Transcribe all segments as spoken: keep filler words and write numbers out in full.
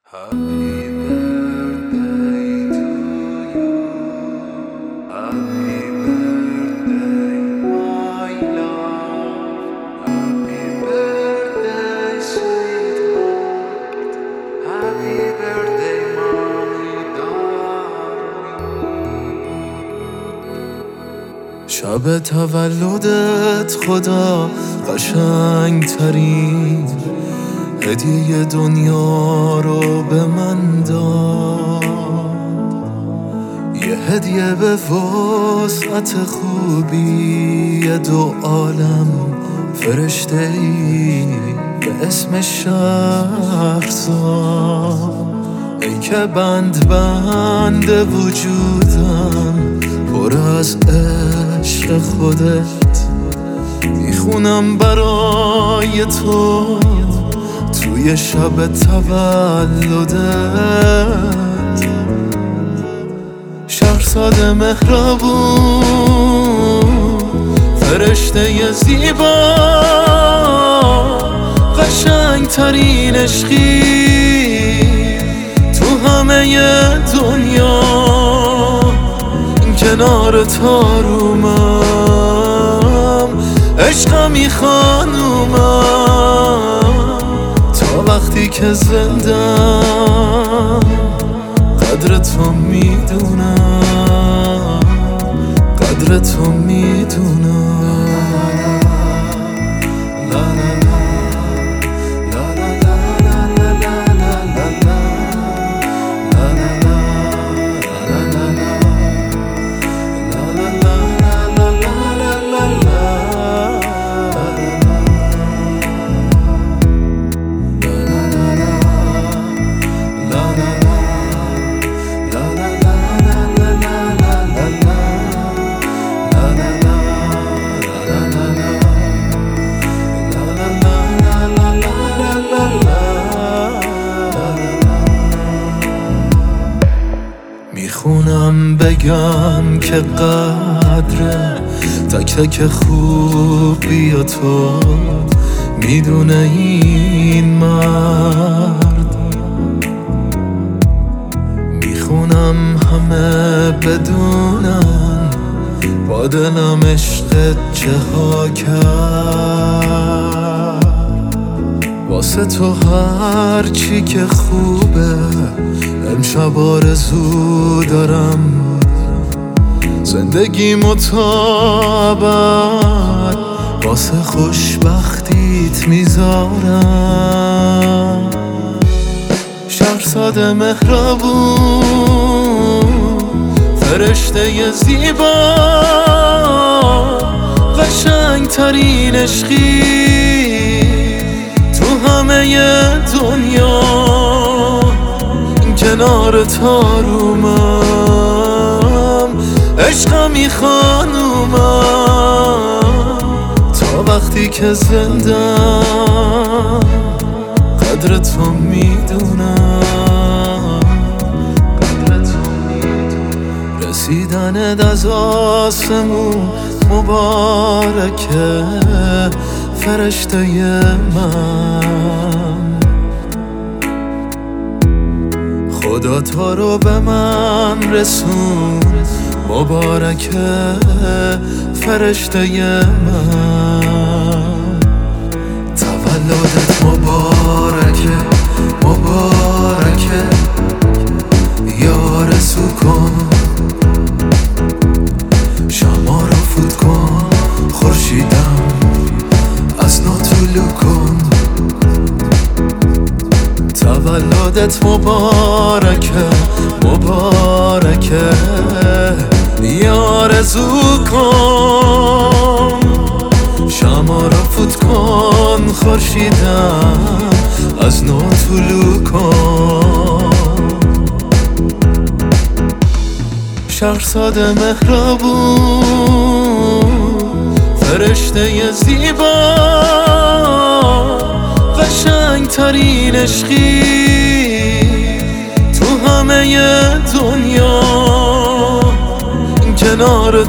Happy birthday to you. Happy birthday, my love. Happy birthday, sweetheart. Happy birthday, my darling. شب تولدت خدا قشنگ ترین هدیه دنیا رو به من داد. یه هدیه به وسعت خوبی دو عالم، فرشته ای به اسم شهرزاد. ای که بند بند وجودم پر از عشق خودت، میخونم برای تو توی شب تولدت. شهرزاد مهربون، فرشته زیبا، قشنگ ترین عشقی تو همه دنیا. این کنار تارومم، عشقمی خانومم، وقتی که زندم قدر تو میدونم، قدر تو میدونم. میخونم بگم که قدر تک تک خوبی و تو میدونه این مرد. میخونم همه بدونن با دلم عشقت چه ها کرد. واسه تو هر چی که خوبه امشب آرزو دارم، زندگی مطابق واسه خوشبختیت میذارم. شهرزاد مهربون، فرشته زیبا، قشنگ ترین عشقی تو همه دنیا. کنار تارومم، عشقمی خانومم، تا وقتی که زندم قدر تو میدونم، قدر تو میدونم. رسیدنت از آسمون مبارکه فرشته من. خدا تو رو به من رسون، مبارکه فرشته من. تولدت مبارکه، مبارکه، یا رسو کن، شما رو فوت کن، خورشیدم از نو طلوع کن. تولدت مبارکه، مبارکه، یا آرزو کن، شما را فوت کن، خورشیدم از نو طلوع کن. شهرزاد مهربون، فرشته زیبا، قشنگ ترین عشقی تو همه دنیا. این کنار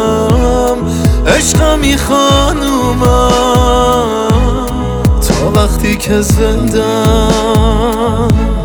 تارومم، عشقمی خانومم، تا وقتی وقتی که زندم